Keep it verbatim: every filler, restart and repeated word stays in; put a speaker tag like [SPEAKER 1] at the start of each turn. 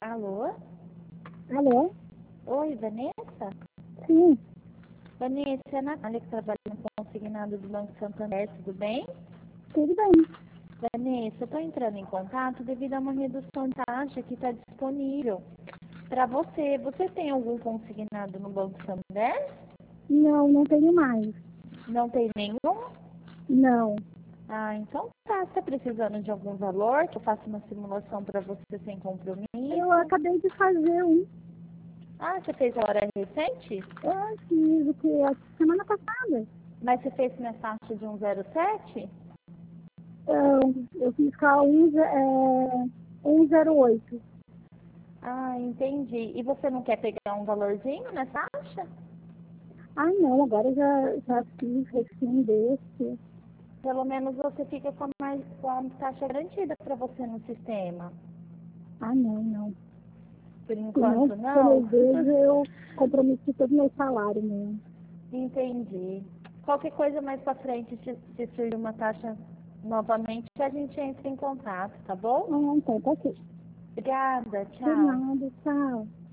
[SPEAKER 1] Alô?
[SPEAKER 2] Alô?
[SPEAKER 1] Oi, Vanessa?
[SPEAKER 2] Sim,
[SPEAKER 1] Vanessa, é a Natália que trabalha no consignado do Banco Santander, tudo bem?
[SPEAKER 2] tudo bem.
[SPEAKER 1] Vanessa, eu estou entrando em contato devido a uma redução de taxa que está disponível para você. Você tem algum consignado no Banco Santander?
[SPEAKER 2] Não, não tenho mais.
[SPEAKER 1] Não tem nenhum?
[SPEAKER 2] Não.
[SPEAKER 1] Ah, então tá. Você está precisando de algum valor que eu faça uma simulação para você sem
[SPEAKER 2] Eu
[SPEAKER 1] compromisso?
[SPEAKER 2] acabei de fazer um.
[SPEAKER 1] Ah, você fez a hora recente?
[SPEAKER 2] Eu fiz o que? A semana passada.
[SPEAKER 1] Mas você fez na taxa de um zero sete?
[SPEAKER 2] Eu, eu fiz com a um, é, um zero oito.
[SPEAKER 1] Ah, entendi. E você não quer pegar um valorzinho nessa taxa?
[SPEAKER 2] Ah, não, agora eu já, já fiz refim desse.
[SPEAKER 1] Pelo menos você fica com a, mais, com a taxa garantida para você no sistema.
[SPEAKER 2] Ah, não, não.
[SPEAKER 1] Por
[SPEAKER 2] Se não,
[SPEAKER 1] enquanto,
[SPEAKER 2] como
[SPEAKER 1] não?
[SPEAKER 2] eu vejo, eu comprometi todo o meu salário mesmo.
[SPEAKER 1] Entendi. Qualquer coisa mais para frente, se, se surgir uma taxa novamente, a gente entra em contato, tá bom?
[SPEAKER 2] Ah, então, tá ok.
[SPEAKER 1] Obrigada,
[SPEAKER 2] Por
[SPEAKER 1] tchau.
[SPEAKER 2] nada, tchau.